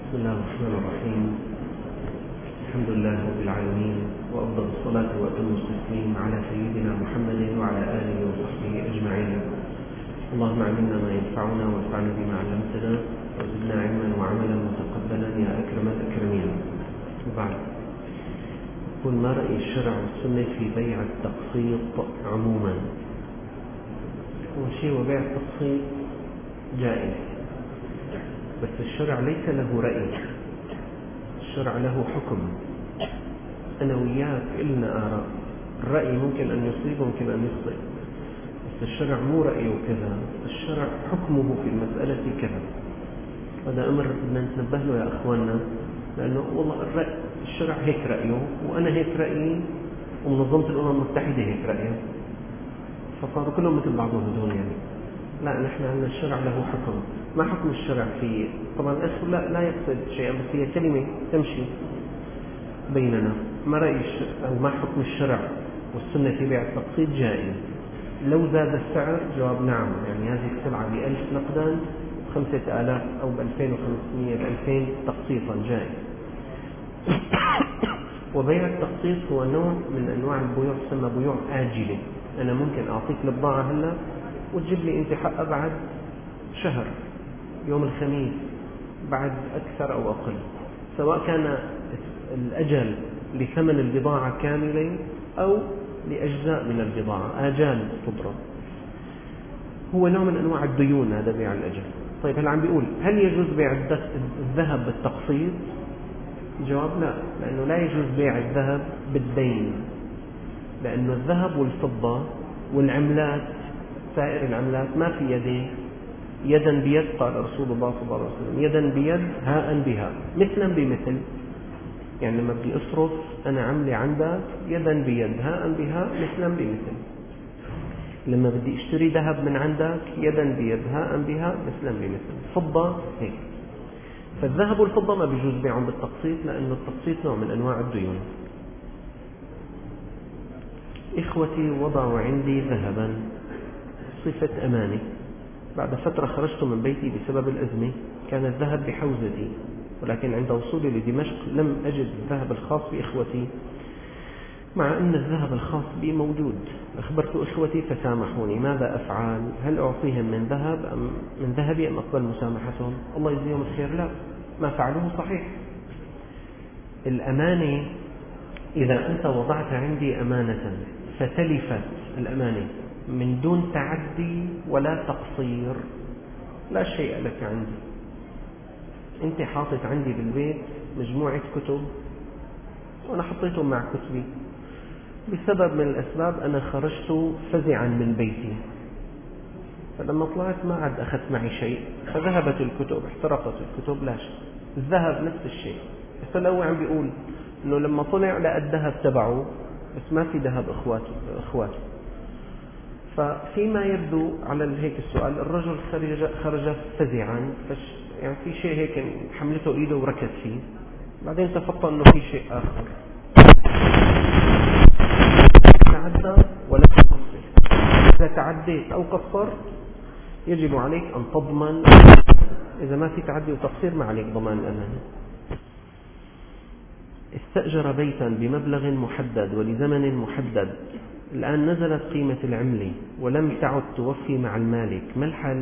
بسم الله الرحمن الرحيم. الحمد لله رب العالمين، وأفضل الصلاة وأتم التسليم على سيدنا محمد وعلى آله وصحبه أجمعين. اللهم علمنا ما ينفعنا وانفعنا بما علمتنا وزدنا علما وعملا متقبلا يا أكرم الأكرمين. وبعد، يقول: ما رأي الشرع والسنة في بيع التقسيط عموما؟ أول شيء، وبيع التقسيط جائز، بس الشرع ليس له رأي، الشرع له حكم. أنا وياك إلنا آراء، الرأي ممكن أن يصيب وممكن أن يخطئ، بس الشرع مو رأيه كذا، الشرع حكمه في المسألة كذا. هذا أمر بدنا نتنبه له يا أخواننا، لأنه والله الرأي الشرع هيك رأيه وأنا هيك رأيي ومنظمة الأمم المتحدة هيك رأيه، فصاروا كلهم مثل بعضهم هدول. يعني لا، نحن عندنا الشرع له حكم. ما حكم الشرع فيه؟ طبعا لا يقصد شيئا، بس هي كلمة تمشي بيننا. ما رأي أو ما حكم الشرع والسنة في بيع التقسيط؟ جائز. لو زاد السعر، جواب نعم. يعني هذه السلعة ب1000 نقدا، 5000 أو ب2500 ب2000 تقسيطا، جائز. وبيع التقسيط هو نوع من أنواع البيوع، تسمى بيوع آجلة. أنا ممكن أعطيك البضاعة هلا وتجيب لي أنت حقها بعد شهر، يوم الخميس، بعد أكثر أو أقل، سواء كان الأجل لثمن البضاعة كاملة أو لأجزاء من البضاعة، آجال تضرب. هو نوع من أنواع الديون، هذا بيع الأجل. طيب، هل عم بيقول هل يجوز بيع الذهب بالتقسيط؟ جواب لا، لأنه لا يجوز بيع الذهب بالدين، لأنه الذهب والفضة والعملات، سائر العملات ما في يدين، يدا بيد، قال رسول الله صلى الله عليه وسلم: يدا بيد هاء بها مثلا بمثل. يعني لما بدي أصرف أنا عملي عندك، يدا بيد هاء بها مثلا بمثل. لما بدي اشتري ذهب من عندك، يدا بيد هاء بها مثلا بمثل. فضة هيك. فالذهب والفضة ما بيجوز بيعهم بالتقسيط، لأنه التقسيط نوع من أنواع الديون. إخوتي وضعوا عندي ذهبا صفة أمانة، بعد فترة خرجت من بيتي بسبب الأزمة، كان الذهب بحوزتي، ولكن عند وصولي لدمشق لم أجد الذهب الخاص بإخوتي، مع أن الذهب الخاص بي موجود. أخبرت إخوتي فسامحوني، ماذا أفعل؟ هل أعطيهم من ذهبي أم أقبل مسامحتهم؟ الله يجزيهم الخير. لا، ما فعلوه صحيح. الأمانة، إذا أنت وضعت عندي أمانة فتلفت الأمانة من دون تعدي ولا تقصير، لا شيء لك عندي. أنت حاطط عندي بالبيت مجموعة كتب وأنا حطيتهم مع كتبي، بسبب من الأسباب أنا خرجت فزعا من بيتي، فلما طلعت ما عاد أخذت معي شيء، فذهبت الكتب، احترقت الكتب، لا شيء. الذهب نفس الشيء. بس لو عم بيقول إنه لما طلع لقى الذهب تبعه بس ما في ذهب إخواته. ففيما يبدو على هيك السؤال، الرجل خرج فزعا، يعني في شيء هيك حملته إيده وركز فيه، بعدين تفطن أنه في شيء آخر، تعدى ولا تقصر. إذا تعديت أو قصرت يجب عليك أن تضمن. إذا ما في تعدي وتقصير ما عليك ضمان الأمانة. استأجر بيتا بمبلغ محدد ولزمن محدد، الآن نزلت قيمة العملة ولم تعد توفي مع المالك، ما الحل؟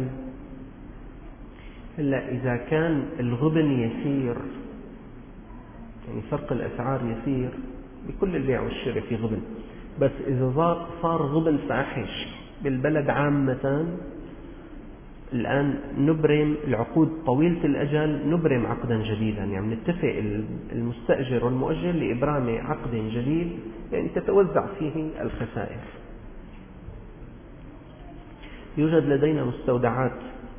إلا إذا كان الغبن يسير، يعني فرق الأسعار يسير، بكل البيع والشراء في غبن، بس إذا صار غبن فاحش بالبلد عامة، الآن نبرم العقود طويلة الأجل، نبرم عقدا جديدا. يعني نتفق المستأجر والمؤجر لإبرام عقد جديد، يعني تتوزع فيه الخسائر. يوجد لدينا مستودعات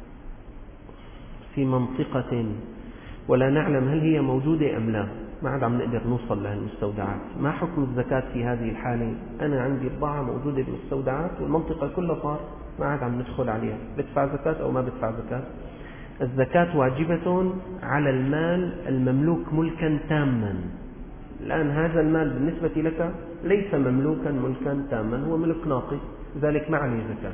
في منطقة ولا نعلم هل هي موجودة أم لا، ما عاد عم نقدر نوصل لها المستودعات. ما حكم الزكاة في هذه الحالة؟ أنا عندي بضاعة موجودة بالمستودعات والمنطقة كلها صار ما عاد عم ندخل عليها، بدفع زكاة أو ما بدفع زكاة؟ الزكاة واجبة على المال المملوك ملكا تاما. الآن هذا المال بالنسبة لك ليس مملوكا ملكا تاما، هو ملك ناقص، لذلك ما عليه زكاة.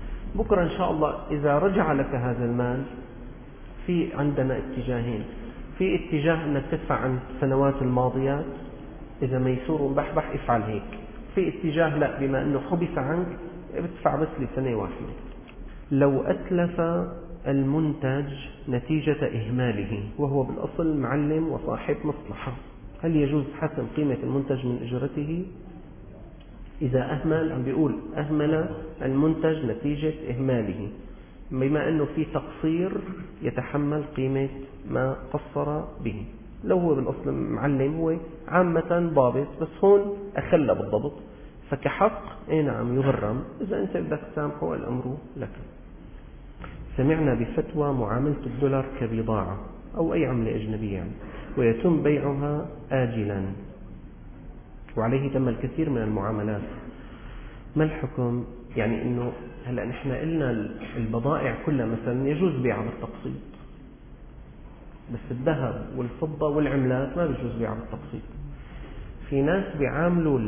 بكرة إن شاء الله إذا رجع لك هذا المال، في عندنا اتجاهين: في اتجاه أنك تدفع عن السنوات الماضيات، إذا ميسور ومبحبح افعل هيك. في اتجاه لا، بما أنه حبس عنك بدفع بس لسنة واحدة. لو أتلف المنتج نتيجة إهماله وهو بالأصل معلم وصاحب مصلحة، هل يجوز حسب قيمة المنتج من أجرته؟ إذا أهمل، عم بيقول أهمل المنتج نتيجة إهماله، بما أنه في تقصير يتحمل قيمة ما قصر به. لو هو بالأصل معلم هو عامة ضابط، بس هون أخلى بالضبط، فكحق نعم يغرم. إذا أنت بدك تسامحه الأمر لك. سمعنا بفتوى معاملة الدولار كبضاعة أو أي عملة أجنبية يعني، ويتم بيعها آجلا، وعليه تم الكثير من المعاملات. ما الحكم؟ يعني إنه هلأ نحن قلنا البضائع كلها مثلا يجوز بيعها بالتقسيط، بس الذهب والفضة والعملات ما بيجوز بيعها بالتقسيط. في ناس بيعاملوا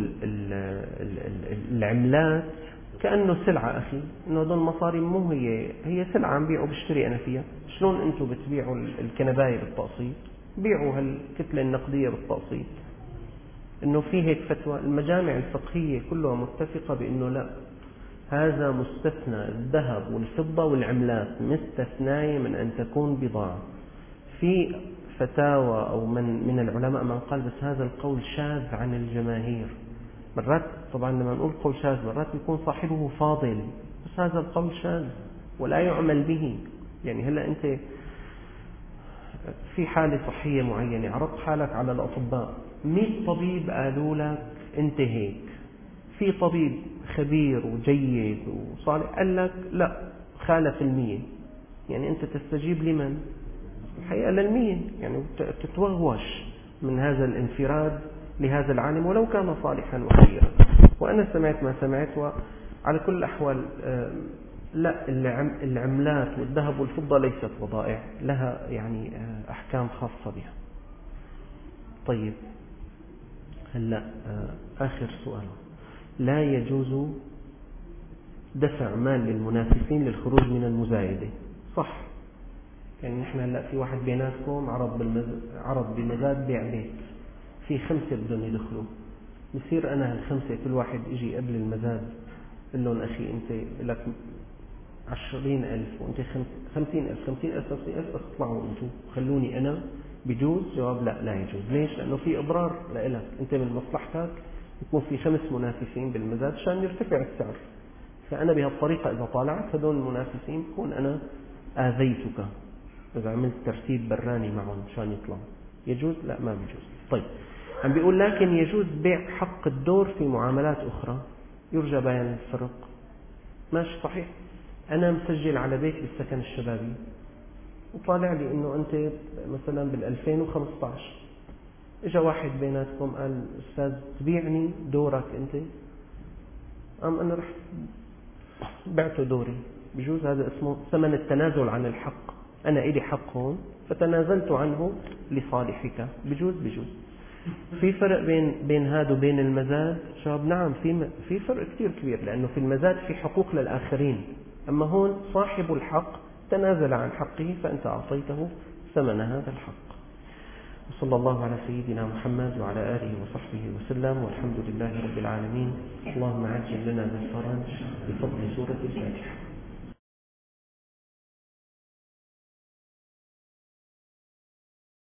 العملات كأنه سلعة أخي، إنه هذول المصاري مو هي سلعة عم بيعوا بشتري أنا فيها. شلون أنتم بتبيعوا الكنباية بالتقسيط؟ بيعوا هالكتلة النقدية بالتقسيط. إنه في هيك فتوى. المجامع الفقهية كلها متفقة بإنه لا، هذا مستثنى، الذهب والفضة والعملات مستثناية من أن تكون بضاعة. في فتاوى أو من العلماء من قال بس هذا القول شاذ عن الجماهير. مرات طبعا لما نقول قول شاذ مرات يكون صاحبه فاضل، بس هذا القول شاذ ولا يعمل به. يعني هلا أنت في حالة صحية معينة عرضت حالك على الأطباء، 100 طبيب قالوا لك أنت هيك، في طبيب خبير وجيد وصالح قال لك لا خالف 100، يعني أنت تستجيب لمن؟ الحقيقة لل100، يعني تتوغوش من هذا الانفراد لهذا العالم ولو كان صالحا وخيرا. وأنا سمعت ما سمعت، وعلى كل الأحوال لا، العملات والذهب والفضة ليست بضائع، لها يعني أحكام خاصة بها. طيب هلا آخر سؤال. لا يجوز دفع مال للمنافسين للخروج من المزايدة، صح؟ يعني نحن هلا في واحد بيناتكم عرض بمزاد بيع بيت، في 5 بدهم يدخلوا، بصير أنا هال5 كل واحد يجي قبل المزاد قل لهم أخي أنت لك 20,000 وأنت 50,000 بس اطلعوا أنتم خلوني أنا، بيجوز؟ جواب لا يجوز. ليش؟ لأنه في إضرار لك، أنت من مصلحتك يكون في 5 منافسين بالمزاد عشان يرتفع السعر، فأنا بهالطريقة إذا طالعت هذول المنافسين بكون أنا آذيتك إذا عملت ترتيب براني معهم عشان يطلعوا. يجوز؟ لا ما بيجوز. طيب عم بيقول لكن يجوز بيع حق الدور في معاملات أخرى يرجى بيان الفرق. ماشي صحيح. أنا مسجل على بيت بالسكن الشبابي وطالع لي إنه أنت مثلا بال2015 إجا واحد بيناتكم قال أستاذ تبيعني دورك أنت، أنا رحت بعته دوري، بجوز؟ هذا اسمه ثمن التنازل عن الحق. أنا إلي حق هون فتنازلت عنه لصالحك، بجوز؟ في فرق بين هذا وبين المزاد؟ شباب نعم، في فرق كتير كبير، لأنه في المزاد في حقوق للآخرين، أما هون صاحب الحق تنازل عن حقه فأنت أعطيته ثمن هذا الحق. وصلى الله على سيدنا محمد وعلى آله وصحبه وسلم، والحمد لله رب العالمين. اللهم عجل لنا بالفرج بفضل سورة الفاتحة.